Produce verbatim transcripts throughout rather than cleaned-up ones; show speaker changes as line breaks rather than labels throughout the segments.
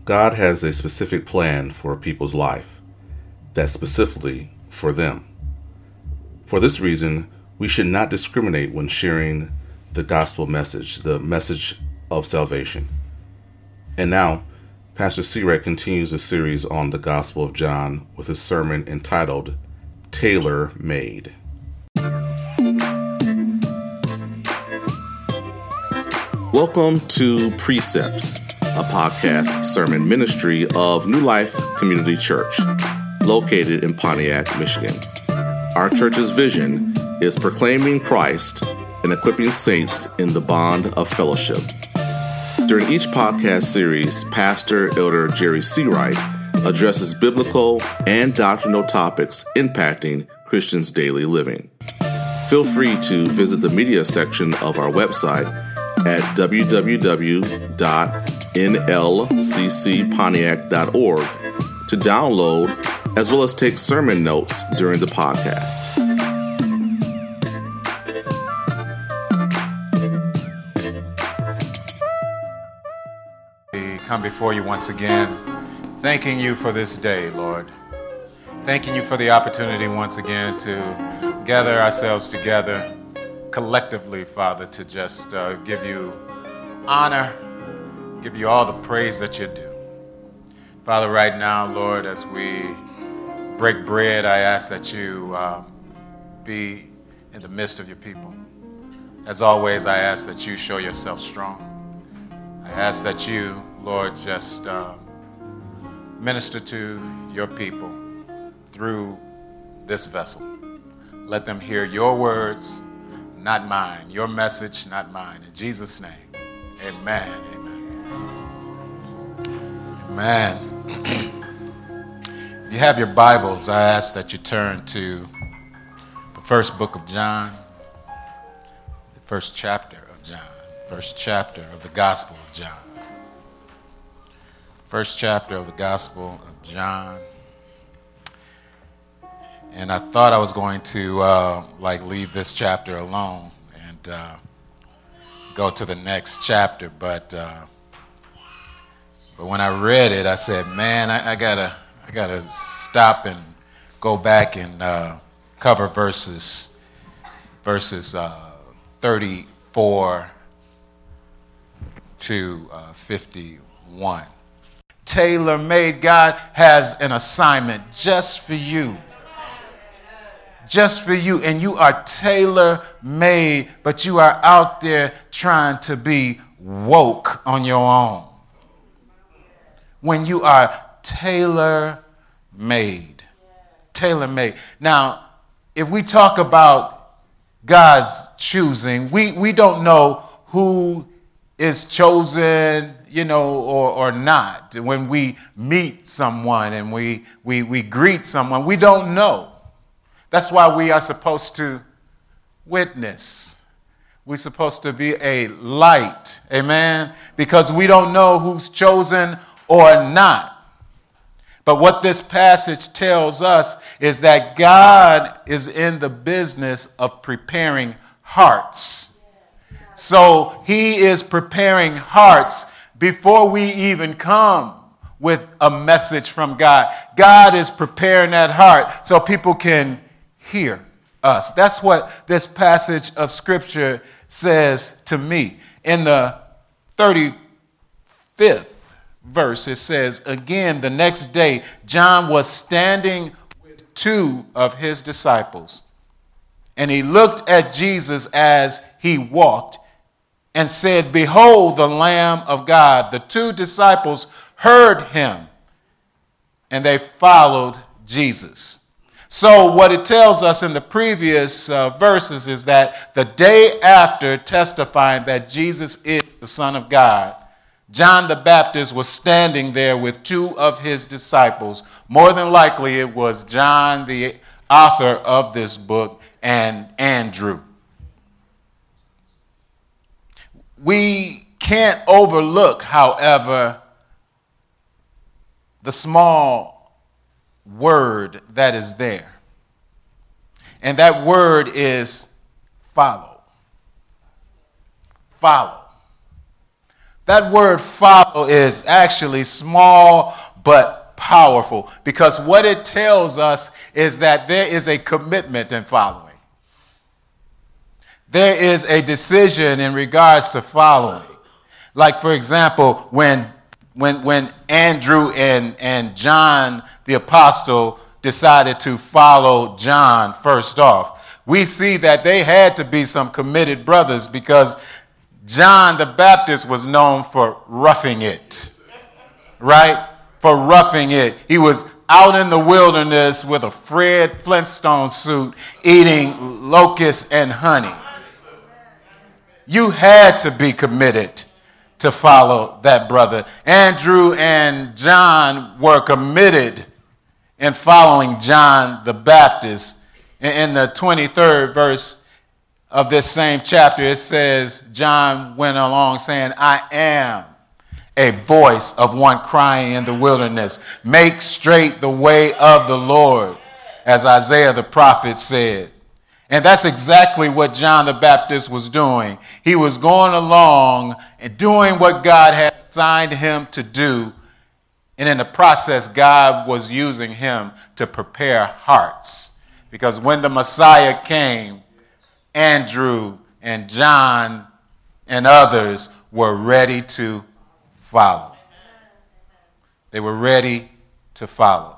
God has a specific plan for a people's life that's specifically for them. For this reason, we should not discriminate when sharing the gospel message, the message of salvation. And now, Pastor Seawright continues a series on the Gospel of John with his sermon entitled Tailor Made. Welcome to Precepts, a podcast sermon ministry of New Life Community Church, located in Pontiac, Michigan. Our church's vision is proclaiming Christ and equipping saints in the bond of fellowship. During each podcast series, Pastor Elder Jerry Seawright addresses biblical and doctrinal topics impacting Christians' daily living. Feel free to visit the media section of our website at w w w dot n l c c pontiac dot org to download as well as take sermon notes during the podcast.
We come before you once again, thanking you for this day, Lord. Thanking you for the opportunity once again to gather ourselves together collectively, Father, to just uh, give you honor, give you all the praise that you're due. Father, right now, Lord, as we break bread, I ask that you um, be in the midst of your people. As always, I ask that you show yourself strong. I ask that you, Lord, just um, minister to your people through this vessel. Let them hear your words, not mine. Your message, not mine. In Jesus' name, amen, amen. Amen. If you have your Bibles, I ask that you turn to the first book of John, the first chapter of John, first chapter of the Gospel of John. First chapter of the Gospel of John. And I thought I was going to uh, like leave this chapter alone and uh, go to the next chapter, but uh, but when I read it, I said, "Man, I, I gotta I gotta stop and go back and uh, cover verses verses uh, thirty-four to uh, fifty-one." Tailor-made. God has an assignment just for you. Just for you, and you are tailor-made, but you are out there trying to be woke on your own. When you are tailor-made, tailor-made. Now, if we talk about God's choosing, we, we don't know who is chosen, you know, or, or not. When we meet someone and we, we, we greet someone, we don't know. That's why we are supposed to witness. We're supposed to be a light, amen? Because we don't know who's chosen or not. But what this passage tells us is that God is in the business of preparing hearts. So he is preparing hearts before we even come with a message from God. God is preparing that heart so people can hear us. That's what this passage of Scripture says to me. In the thirty-fifth verse, it says, "Again, the next day, John was standing with two of his disciples, and he looked at Jesus as he walked and said, 'Behold, the Lamb of God.' The two disciples heard him, and they followed Jesus." So what it tells us in the previous uh, verses is that the day after testifying that Jesus is the Son of God, John the Baptist was standing there with two of his disciples. More than likely it was John, the author of this book, and Andrew. We can't overlook, however, the small word that is there. And that word is follow. Follow. That word follow is actually small but powerful, because what it tells us is that there is a commitment in following. There is a decision in regards to following. Like, for example, when when when Andrew and, and John the apostle decided to follow John first off, we see that they had to be some committed brothers, because John the Baptist was known for roughing it, right? For roughing it. He was out in the wilderness with a Fred Flintstone suit, eating locusts and honey. You had to be committed to follow that brother. Andrew and John were committed in following John the Baptist. In the twenty-third verse of this same chapter, it says, John went along saying, I am a voice of one crying in the wilderness, make straight the way of the Lord, as Isaiah the prophet said. And that's exactly what John the Baptist was doing. He was going along and doing what God had assigned him to do. And in the process, God was using him to prepare hearts. Because when the Messiah came, Andrew and John and others were ready to follow. They were ready to follow.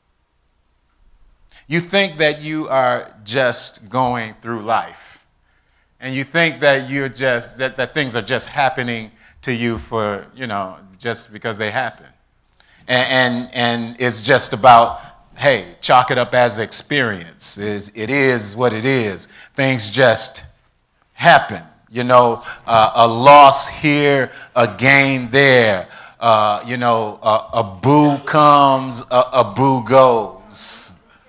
You think that you are just going through life, and you think that you're just that, that things are just happening to you for, you know, just because they happen. And and, and it's just about, hey, chalk it up as experience. It is what it is. Things just happen. You know, uh, a loss here, a gain there. Uh, you know, a, a boo comes, a, a boo goes.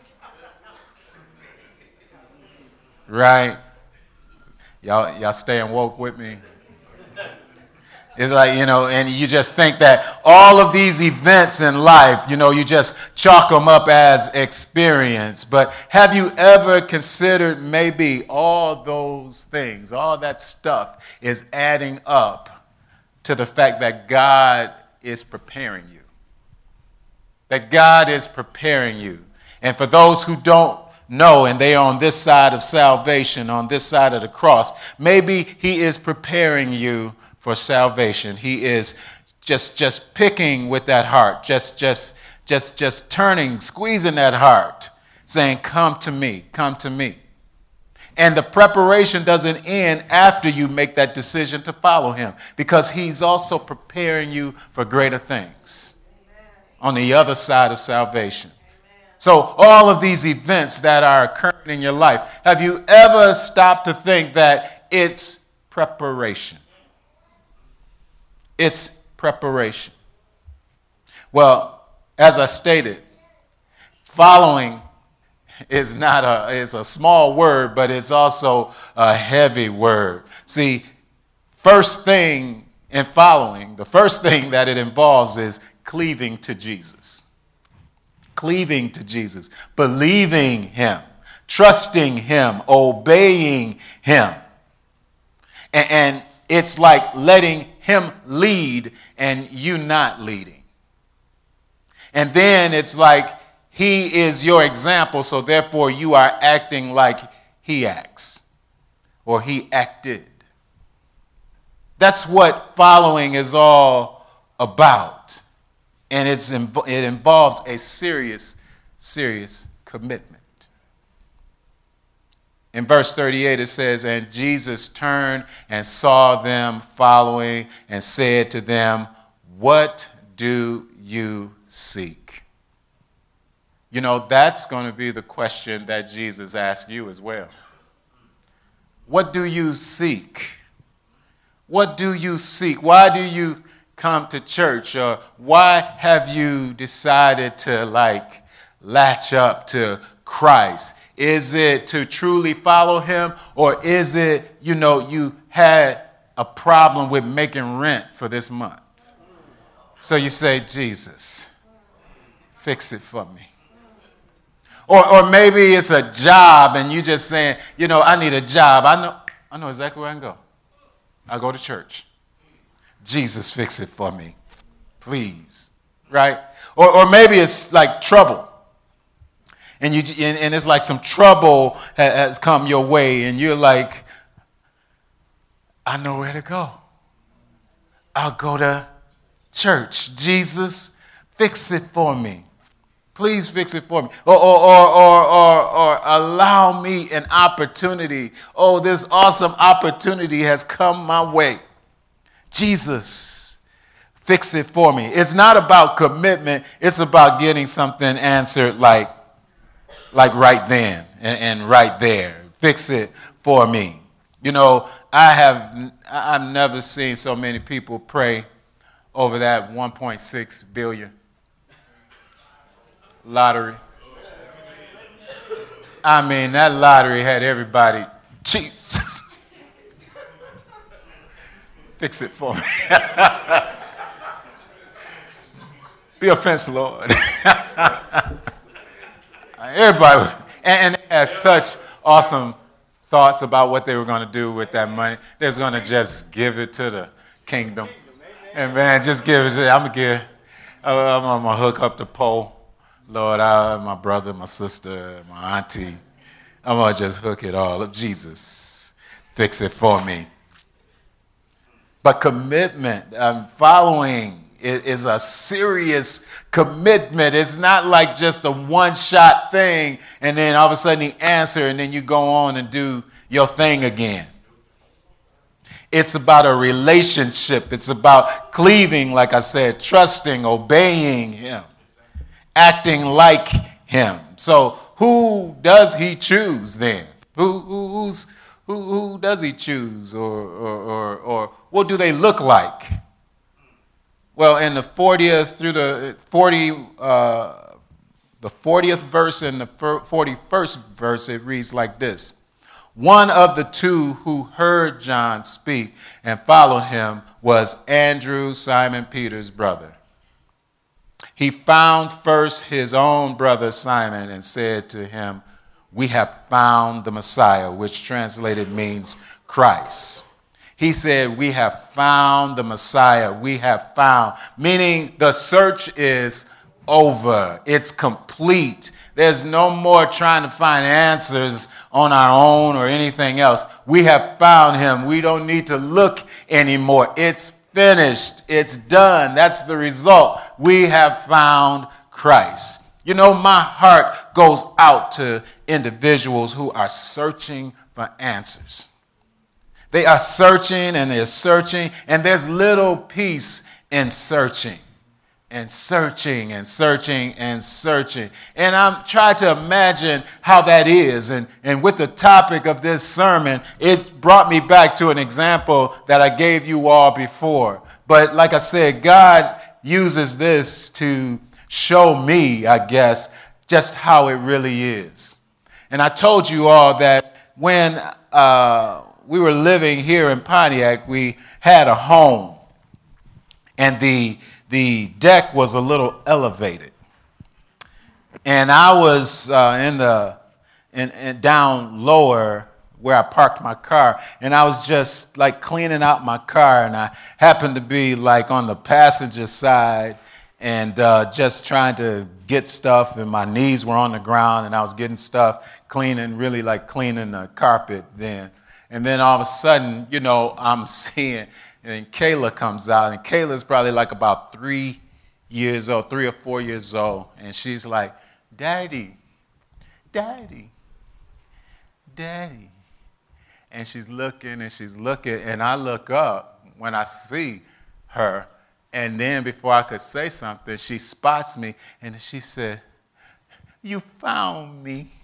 Right? Y'all, y'all staying woke with me? It's like, you know, and you just think that all of these events in life, you know, you just chalk them up as experience. But have you ever considered maybe all those things, all that stuff is adding up to the fact that God is preparing you? That God is preparing you. And for those who don't know, and they are on this side of salvation, on this side of the cross, maybe he is preparing you for salvation. He is just just picking with that heart, just just just just turning, squeezing that heart, saying, come to me, come to me. And the preparation doesn't end after you make that decision to follow him, because he's also preparing you for greater things. Amen. On the other side of salvation. So all of these events that are occurring in your life, have you ever stopped to think that it's preparation? It's preparation. Well, as I stated, following is not a, is a small word, but it's also a heavy word. See, first thing in following, the first thing that it involves is cleaving to Jesus. Cleaving to Jesus, believing him, trusting him, obeying him. And, and it's like letting him lead and you not leading. And then it's like he is your example, so therefore you are acting like he acts or he acted. That's what following is all about. And it's, it involves a serious, serious commitment. In verse thirty-eight, it says, and Jesus turned and saw them following and said to them, what do you seek? You know, that's going to be the question that Jesus asked you as well. What do you seek? What do you seek? Why do you come to church? Or why have you decided to like latch up to Christ? Is it to truly follow him, or is it, you know, you had a problem with making rent for this month? So you say, Jesus, fix it for me. Or or maybe it's a job and you just saying, you know, I need a job. I know I know exactly where I can go. I go to church. Jesus, fix it for me, please, right? Or, or maybe it's like trouble. And, you, and, and it's like some trouble has come your way, and you're like, I know where to go. I'll go to church. Jesus, fix it for me. Please fix it for me. Or, or, or, or, or, or allow me an opportunity. Oh, this awesome opportunity has come my way. Jesus, fix it for me. It's not about commitment. It's about getting something answered like, like right then and, and right there. Fix it for me. You know, I have I've never seen so many people pray over that one point six billion lottery. I mean, that lottery had everybody, Jesus, fix it for me. Be offensive, Lord. Everybody, and, and they had such awesome thoughts about what they were going to do with that money. They was going to just give it to the kingdom. And man, just give it to I'm going to give, I'm going to hook up the pole. Lord, I, my brother, my sister, my auntie, I'm going to just hook it all up. Jesus, fix it for me. But commitment, um, following is, is a serious commitment. It's not like just a one-shot thing and then all of a sudden you answer and then you go on and do your thing again. It's about a relationship. It's about cleaving, like I said, trusting, obeying him, acting like him. So who does he choose then? Who, who, who's, who, who does he choose? Or, or, or, or what do they look like? Well, in the fortieth through the forty, uh, the fortieth verse and the forty-first verse, it reads like this. One of the two who heard John speak and followed him was Andrew, Simon Peter's brother. He found first his own brother Simon and said to him, "We have found the Messiah," which translated means Christ. He said, "We have found the Messiah. We have found," meaning the search is over. It's complete. There's no more trying to find answers on our own or anything else. We have found him. We don't need to look anymore. It's finished. It's done. That's the result. We have found Christ. You know, my heart goes out to individuals who are searching for answers. They are searching and they're searching, and there's little peace in searching and searching and searching and searching. And I'm trying to imagine how that is. And, and with the topic of this sermon, it brought me back to an example that I gave you all before. But like I said, God uses this to show me, I guess, just how it really is. And I told you all that when uh, we were living here in Pontiac, we had a home, and the the deck was a little elevated. And I was uh, in the in, in down lower where I parked my car, and I was just like cleaning out my car, and I happened to be like on the passenger side and uh, just trying to get stuff, and my knees were on the ground, and I was getting stuff, cleaning, really like cleaning the carpet then. And then all of a sudden, you know, I'm seeing, and Kayla comes out, and Kayla's probably like about three years old, three or four years old, and she's like, "Daddy, Daddy, Daddy." And she's looking, and she's looking, and I look up when I see her, and then before I could say something, she spots me, and she said, "You found me."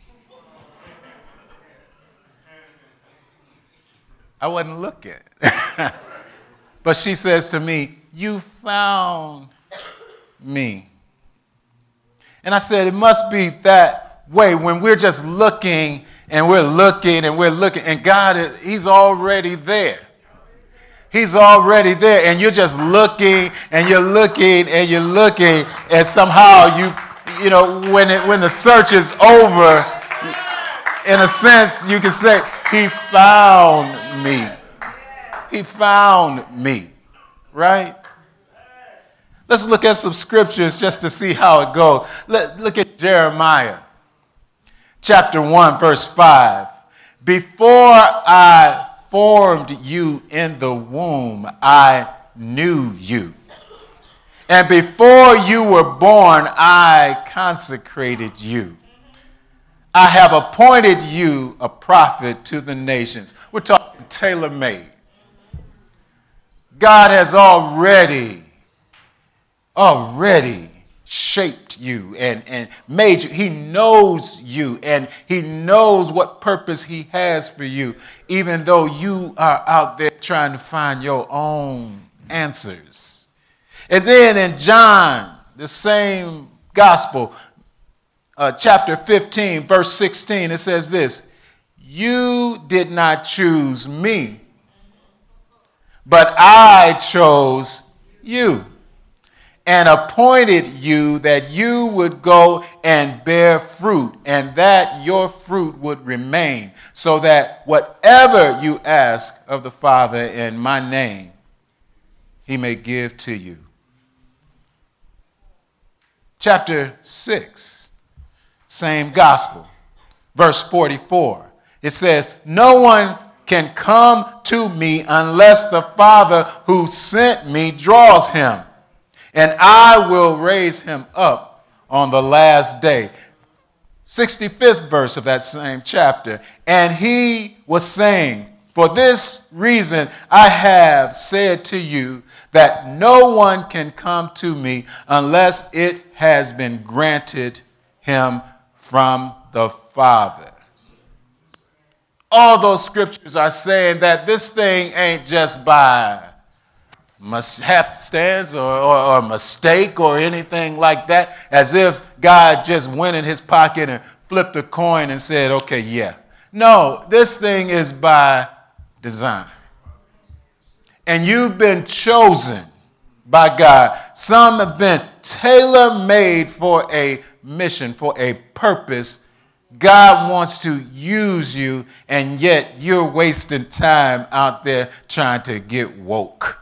I wasn't looking. But she says to me, "You found me." And I said, it must be that way when we're just looking and we're looking and we're looking, and God, is, he's already there. He's already there, and you're just looking and you're looking and you're looking, and somehow you, you know, when it, when the search is over, in a sense, you can say, he found me. He found me, right? Let's look at some scriptures just to see how it goes. Let, look at Jeremiah chapter one, verse five. Before I formed you in the womb, I knew you. And before you were born, I consecrated you. I have appointed you a prophet to the nations. We're talking tailor-made. God has already, already shaped you and, and made you. He knows you and he knows what purpose he has for you, even though you are out there trying to find your own answers. And then in John, the same gospel, uh, chapter fifteen, verse sixteen, it says this: you did not choose me, but I chose you and appointed you that you would go and bear fruit, and that your fruit would remain, so that whatever you ask of the Father in my name, he may give to you. Chapter six, same gospel, verse forty-four. It says, no one can come to me unless the Father who sent me draws him, and I will raise him up on the last day. sixty-fifth verse of that same chapter. And he was saying, for this reason I have said to you that no one can come to me unless it has been granted him from the Father. All those scriptures are saying that this thing ain't just by hapstance or, or, or mistake or anything like that, as if God just went in his pocket and flipped a coin and said, okay, yeah. No, this thing is by design. And you've been chosen by God. Some have been tailor-made for a mission, for a purpose. God wants to use you, and yet you're wasting time out there trying to get woke.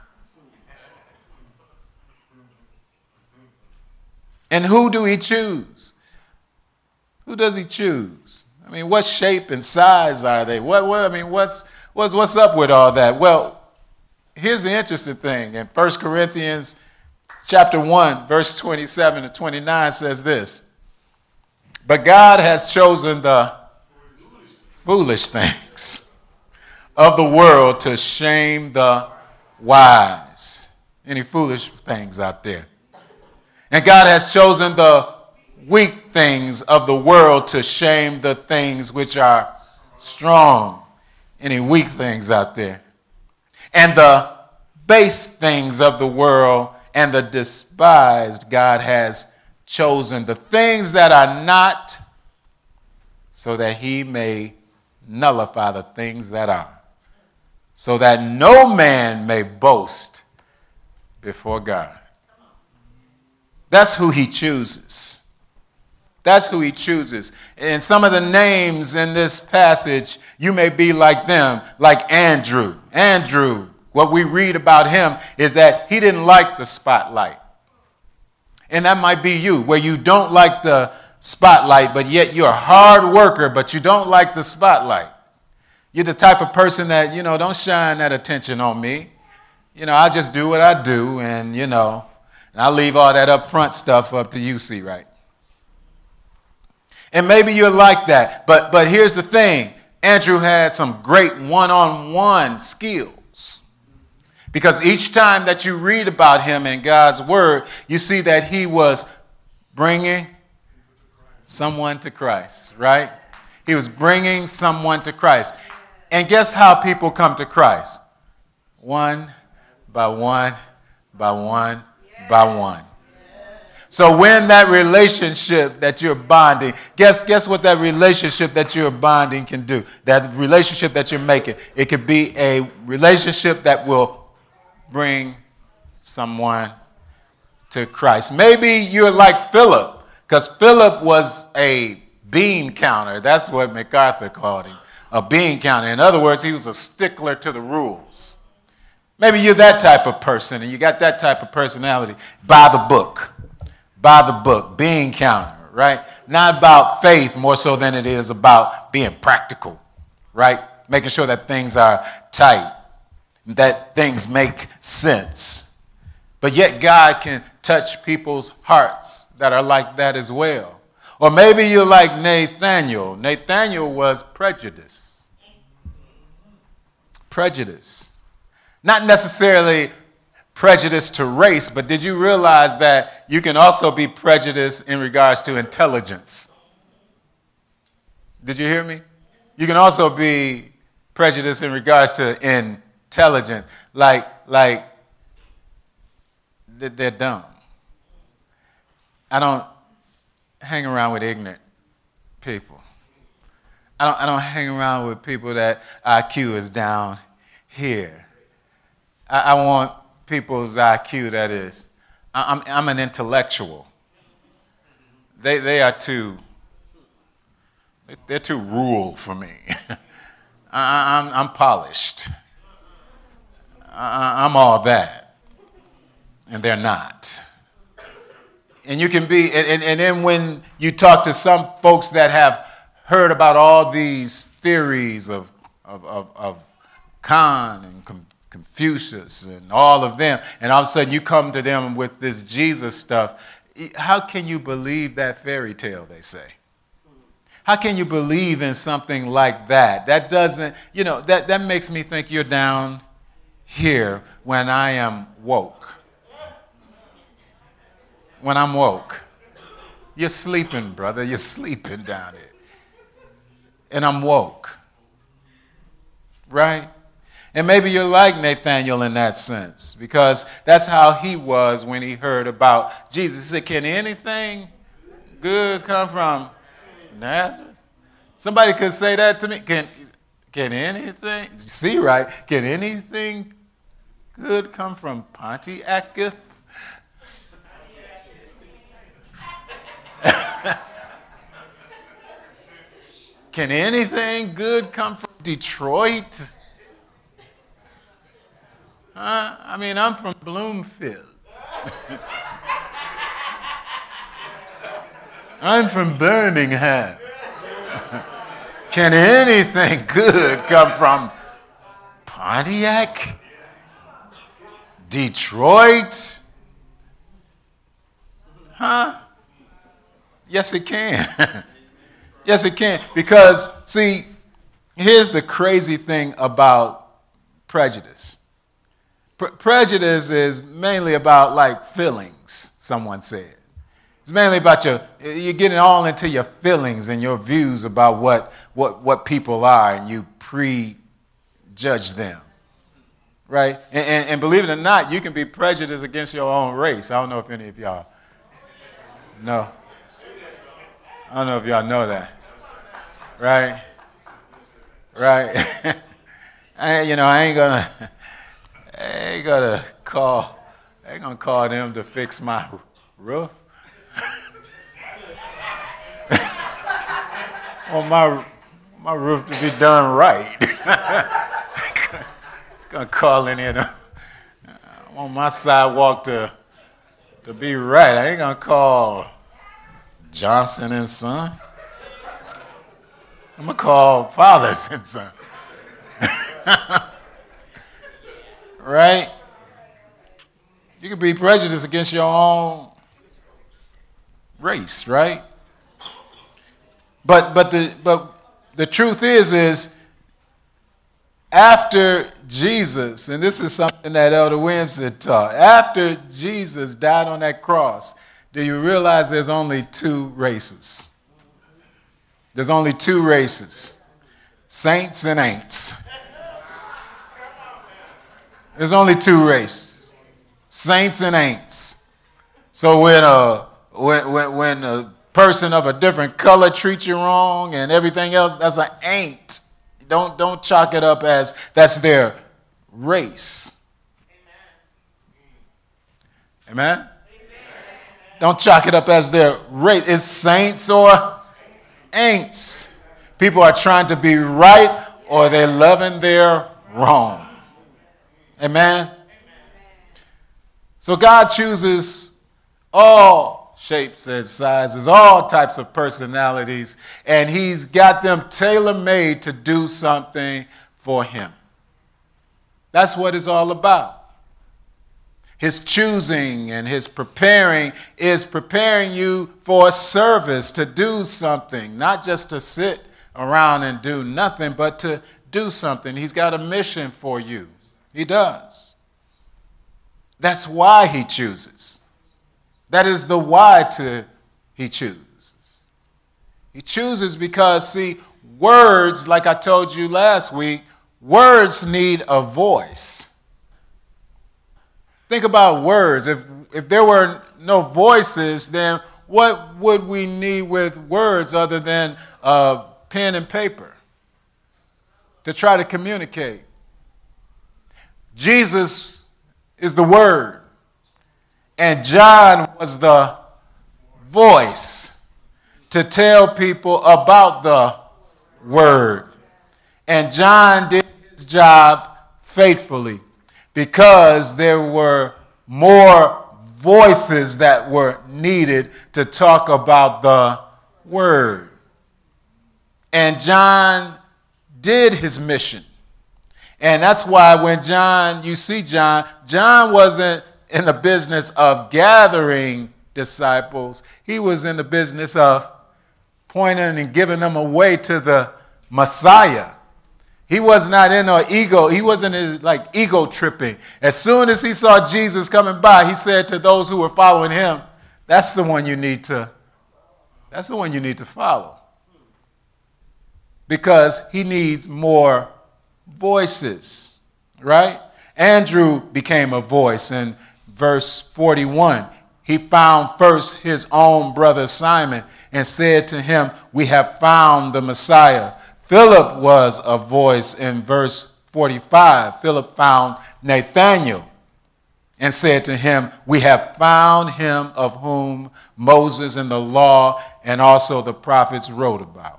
And who do he choose? Who does he choose? I mean, what shape and size are they? What, what I mean, what's what's what's up with all that? Well, here's the interesting thing. In First Corinthians chapter one, verse twenty-seven to twenty-nine says this: but God has chosen the foolish things of the world to shame the wise. Any foolish things out there? And God has chosen the weak things of the world to shame the things which are strong. Any weak things out there? And the base things of the world and the despised God has chosen, the things that are not, so that he may nullify the things that are, so that no man may boast before God. That's who he chooses. That's who he chooses. And some of the names in this passage, you may be like them, like Andrew. Andrew, what we read about him is that he didn't like the spotlight. And that might be you, where you don't like the spotlight, but yet you're a hard worker, but you don't like the spotlight. You're the type of person that, you know, don't shine that attention on me. You know, I just do what I do, and, you know, and I'll leave all that up front stuff up to you, see, right? And maybe you're like that, but but here's the thing. Andrew had some great one-on-one skills. Because each time that you read about him in God's word, you see that he was bringing someone to Christ, right? He was bringing someone to Christ. And guess how people come to Christ? One by one, by one, by one. So when that relationship that you're bonding, guess, guess what that relationship that you're bonding can do? That relationship that you're making, it could be a relationship that will bring someone to Christ. Maybe you're like Philip, because Philip was a bean counter. That's what MacArthur called him, a bean counter. In other words, he was a stickler to the rules. Maybe you're that type of person and you got that type of personality. Buy the book. Buy the book. Being counter, right? Not about faith more so than it is about being practical, right? Making sure that things are tight, that things make sense. But yet God can touch people's hearts that are like that as well. Or maybe you're like Nathaniel. Nathaniel was prejudice. Prejudice. Not necessarily prejudice to race, but did you realize that you can also be prejudiced in regards to intelligence? Did you hear me? You can also be prejudiced in regards to intelligence. Like, like they're dumb. I don't hang around with ignorant people. I don't, I don't hang around with people that I Q is down here. I, I want people's I Q that is. I, I'm, I'm an intellectual. They, they are too, they're too rural for me. I, I'm, I'm polished. I, I'm all that. And they're not. And you can be, and, and then when you talk to some folks that have heard about all these theories of, of, of, of Kant and Confucius and all of them, and all of a sudden you come to them with this Jesus stuff, how can you believe that fairy tale, they say? How can you believe in something like that? That doesn't, you know, that, that makes me think you're down here when I am woke. When I'm woke. You're sleeping, brother. You're sleeping down here. And I'm woke. Right? And maybe you're like Nathaniel in that sense, because that's how he was when he heard about Jesus. He said, can anything good come from Nazareth? Somebody could say that to me. Can, can anything, see right, can anything good come from Pontiacus? Can anything good come from Detroit? Huh? I mean, I'm from Bloomfield. I'm from Birmingham. Can anything good come from Pontiac? Detroit? Huh? Yes, it can. Yes, it can. Because, see, here's the crazy thing about prejudice. Pre- prejudice is mainly about, like, feelings, someone said. It's mainly about your, you're getting all into your feelings and your views about what, what, what people are, and you prejudge them, right? And, and, and believe it or not, you can be prejudiced against your own race. I don't know if any of y'all know. I don't know if y'all know that, right? Right? I, you know, I ain't gonna, I ain't gonna call, I ain't gonna call them to fix my roof. I want my, my roof to be done right. Gonna call in here. I want my sidewalk to, to be right. I ain't gonna call Johnson and Son. I'm gonna call Fathers and Son. Right? You can be prejudiced against your own race, right? But but the but the truth is is after Jesus, and this is something that Elder Williamson taught, after Jesus died on that cross, do you realize there's only two races? There's only two races. Saints and ain'ts. There's only two races. Saints and ain'ts. So when a when when, when a person of a different color treats you wrong and everything else, that's an ain't. Don't don't chalk it up as that's their race. Amen? Amen? Don't chalk it up as their race. It's saints or ain'ts. People are trying to be right or they're loving their wrong. Amen? Amen. So God chooses all shapes and sizes, all types of personalities, and he's got them tailor-made to do something for him. That's what it's all about. His choosing and his preparing is preparing you for a service, to do something, not just to sit around and do nothing, but to do something. He's got a mission for you. He does. That's why he chooses. That is the why to he chooses. He chooses because, see, words, like I told you last week, words need a voice. Think about words. If if there were no voices, then what would we need with words other than uh, pen and paper to try to communicate? Jesus is the Word, and John was the voice to tell people about the Word. And John did his job faithfully, because there were more voices that were needed to talk about the Word. And John did his mission. And that's why when John, you see John, John wasn't in the business of gathering disciples. He was in the business of pointing and giving them away to the Messiah. He was not in an ego. He wasn't in, like ego tripping. As soon as he saw Jesus coming by, he said to those who were following him, that's the one you need to, that's the one you need to follow. Because he needs more voices, right? Andrew became a voice in verse forty-one. He found first his own brother Simon and said to him, "We have found the Messiah." Philip was a voice in verse forty-five. Philip found Nathanael and said to him, "We have found him of whom Moses and the law and also the prophets wrote about."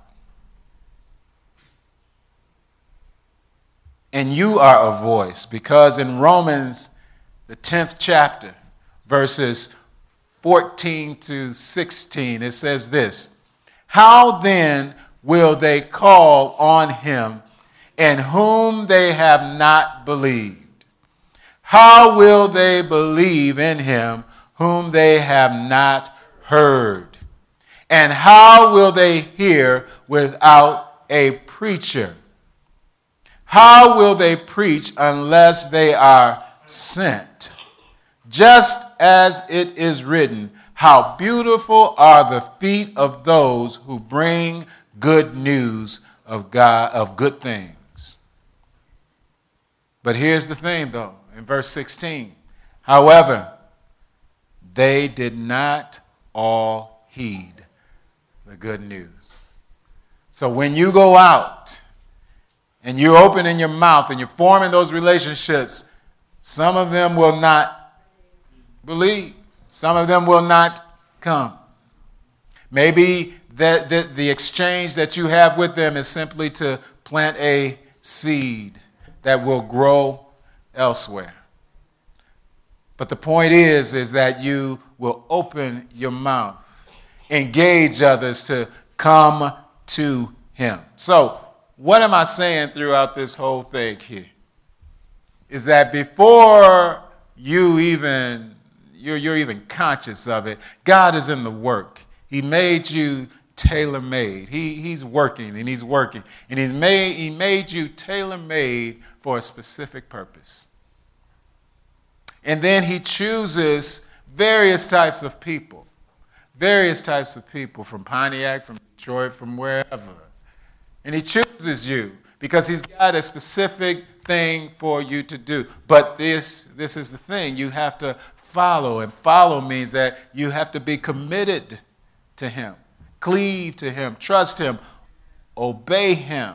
And you are a voice, because in Romans, the tenth chapter, verses fourteen to sixteen, it says this: "How then will they call on him in whom they have not believed? How will they believe in him whom they have not heard? And how will they hear without a preacher? How will they preach unless they are sent? Just as it is written, how beautiful are the feet of those who bring good news of God, of good things." But here's the thing, though, in verse sixteen. "However, they did not all heed the good news." So when you go out and you're opening your mouth and you're forming those relationships, some of them will not believe. Some of them will not come. Maybe that the, the exchange that you have with them is simply to plant a seed that will grow elsewhere. But the point is, is that you will open your mouth, engage others to come to him. So what am I saying throughout this whole thing here? Is that before you even, you're, you're even conscious of it, God is in the work. He made you tailor-made. He, he's working and he's working. And he's made, he made you tailor-made for a specific purpose. And then he chooses various types of people. Various types of people from Pontiac, from Detroit, from wherever. And he chooses you because he's got a specific thing for you to do. But this, this is the thing. You have to follow. And follow means that you have to be committed to him. Cleave to him, trust him, obey him.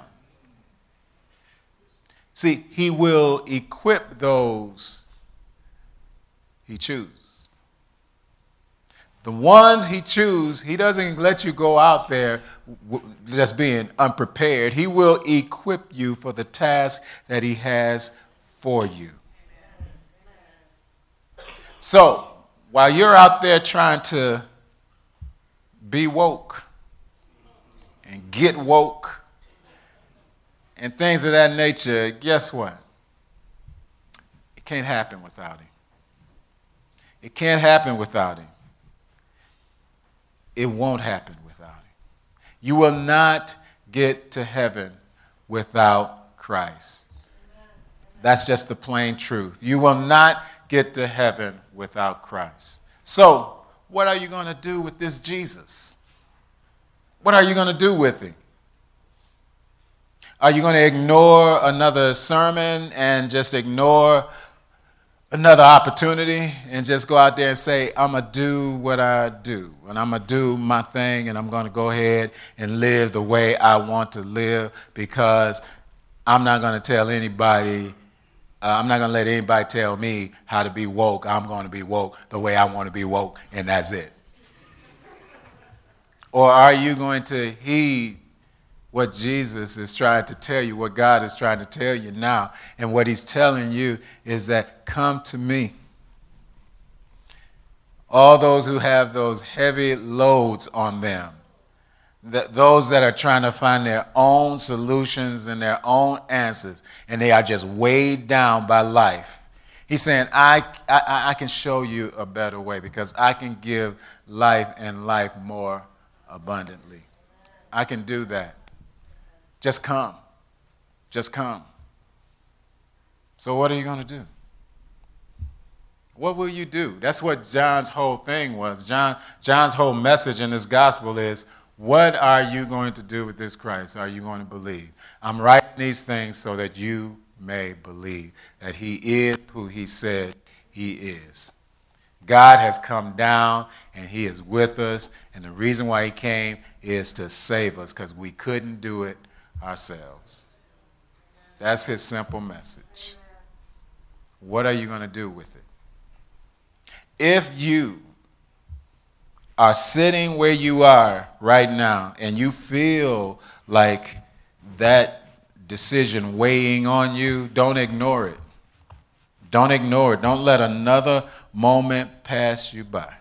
See, he will equip those he chooses. The ones he chooses, he doesn't let you go out there just being unprepared. He will equip you for the task that he has for you. So, while you're out there trying to be woke and get woke and things of that nature, guess what? It can't happen without him. It can't happen without him. It won't happen without him. You will not get to heaven without Christ. That's just the plain truth. You will not get to heaven without Christ. So, what are you going to do with this Jesus? What are you going to do with him? Are you going to ignore another sermon and just ignore another opportunity and just go out there and say, I'm going to do what I do, and I'm going to do my thing, and I'm going to go ahead and live the way I want to live because I'm not going to tell anybody, uh, I'm not going to let anybody tell me how to be woke. I'm going to be woke the way I want to be woke, and that's it. Or are you going to heed what Jesus is trying to tell you, what God is trying to tell you now? And what he's telling you is that come to me. All those who have those heavy loads on them, that those that are trying to find their own solutions and their own answers, and they are just weighed down by life. He's saying, I, I, I can show you a better way because I can give life and life more abundantly. I can do that. Just come. Just come. So what are you going to do? What will you do? That's what John's whole thing was. John, John's whole message in this gospel is, what are you going to do with this Christ? Are you going to believe? I'm writing these things so that you may believe that he is who he said he is. God has come down and he is with us. And the reason why he came is to save us because we couldn't do it ourselves. That's his simple message. What are you going to do with it? If you are sitting where you are right now and you feel like that decision weighing on you, don't ignore it. Don't ignore it. Don't let another moment pass you by.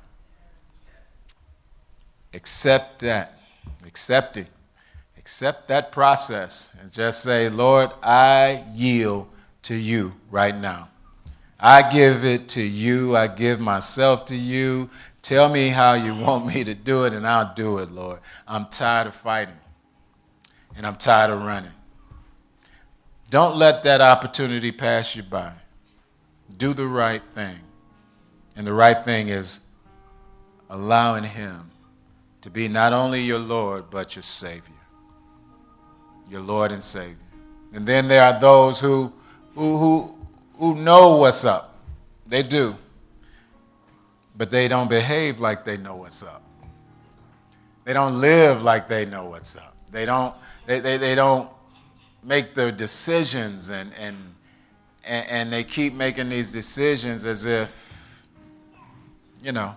Accept that. Accept it. Accept that process and just say, Lord, I yield to you right now. I give it to you. I give myself to you. Tell me how you want me to do it, and I'll do it, Lord. I'm tired of fighting, and I'm tired of running. Don't let that opportunity pass you by. Do the right thing. And the right thing is allowing him to be not only your Lord, but your Savior. Your Lord and Savior. And then there are those who, who, who, who know what's up. They do. But they don't behave like they know what's up. They don't live like they know what's up. They don't, they, they, they don't make their decisions and, and, and, and they keep making these decisions as if, you know,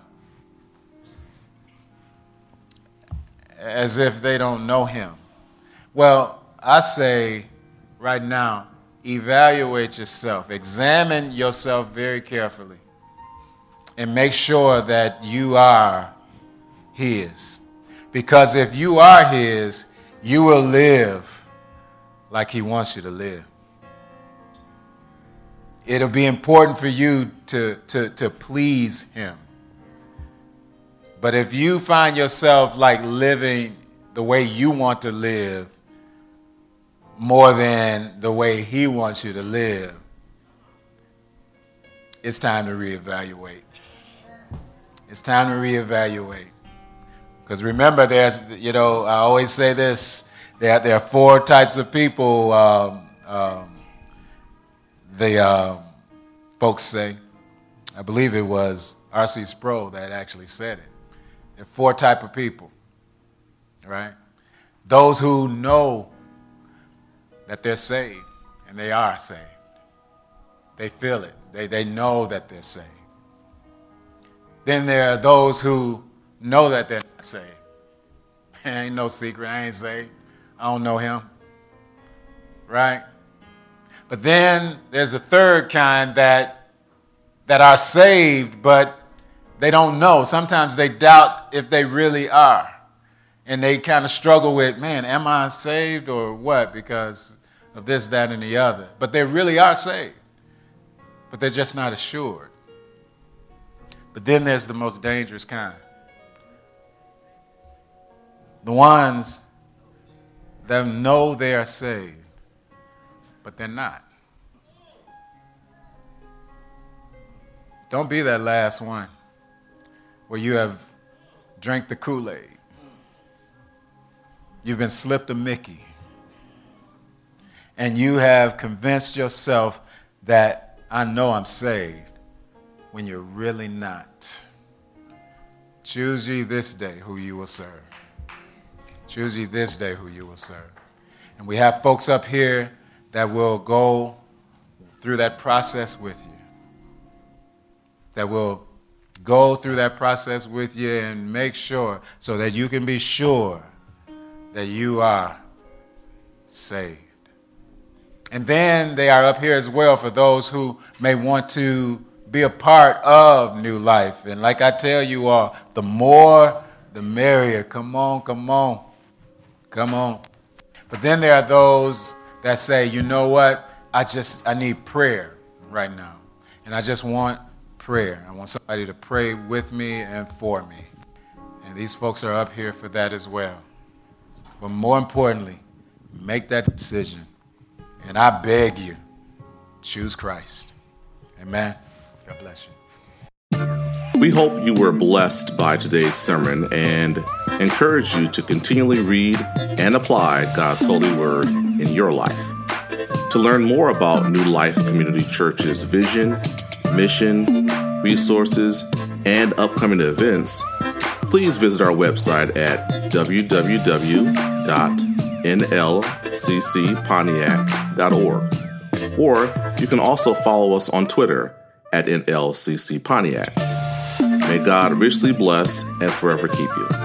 as if they don't know him. Well, I say right now, evaluate yourself. Examine yourself very carefully. And make sure that you are his. Because if you are his, you will live like he wants you to live. It'll be important for you to, to, to please him. But if you find yourself like living the way you want to live more than the way he wants you to live, it's time to reevaluate. It's time to reevaluate. Because remember, there's, you know, I always say this, there, there are four types of people, um, um, the um, folks say. I believe it was R C Sproul that actually said it. There are four types of people, right? Those who know that they're saved, and they are saved. They feel it. They, they know that they're saved. Then there are those who know that they're not saved. It ain't no secret. I ain't saved. I don't know him. Right? But then there's a third kind that that are saved, but they don't know. Sometimes they doubt if they really are. And they kind of struggle with, man, am I saved or what? Because of this, that, and the other. But they really are saved. But they're just not assured. But then there's the most dangerous kind. The ones that know they are saved, but they're not. Don't be that last one where you have drank the Kool-Aid. You've been slipped a Mickey. And you have convinced yourself that I know I'm saved when you're really not. Choose ye this day who you will serve. Choose ye this day who you will serve. And we have folks up here that will go through that process with you. That will go through that process with you and make sure so that you can be sure that you are saved. And then they are up here as well for those who may want to be a part of New Life. And like I tell you all, the more, the merrier. Come on, come on, come on. But then there are those that say, you know what? I just, I need prayer right now. And I just want prayer. I want somebody to pray with me and for me. And these folks are up here for that as well. But more importantly, make that decision. And I beg you, choose Christ. Amen. God bless you.
We hope you were blessed by today's sermon and encourage you to continually read and apply God's holy word in your life. To learn more about New Life Community Church's vision, mission, resources, and upcoming events, please visit our website at w w w dot n l c c pontiac dot org. Or you can also follow us on Twitter at N L C C Pontiac. May God richly bless and forever keep you.